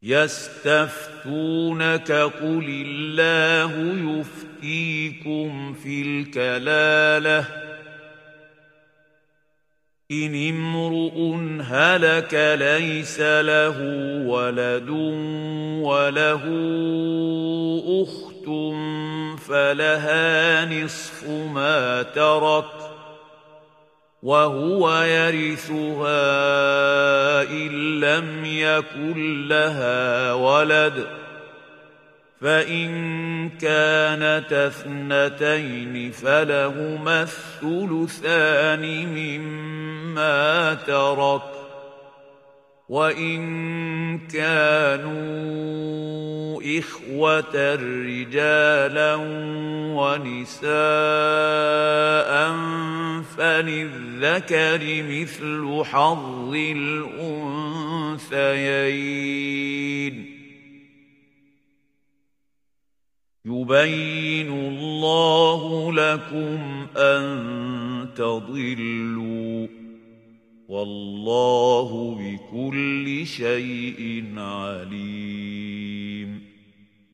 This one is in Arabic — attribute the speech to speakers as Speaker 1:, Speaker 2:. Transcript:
Speaker 1: يستفتونك قل الله يفتيكم في الكلالة إن امرؤ هلك ليس له ولد وله أخت فلها نصف ما ترك وهو يرثها إن لم يكن لها ولد فإن كانتا اثنتين فلهما الثلثان مما ترك وإن كانوا إخوة رجالا ونساء فللذكر مثل حظ الأنثيين يبين الله لكم أن تضلوا والله بكل شيء عليم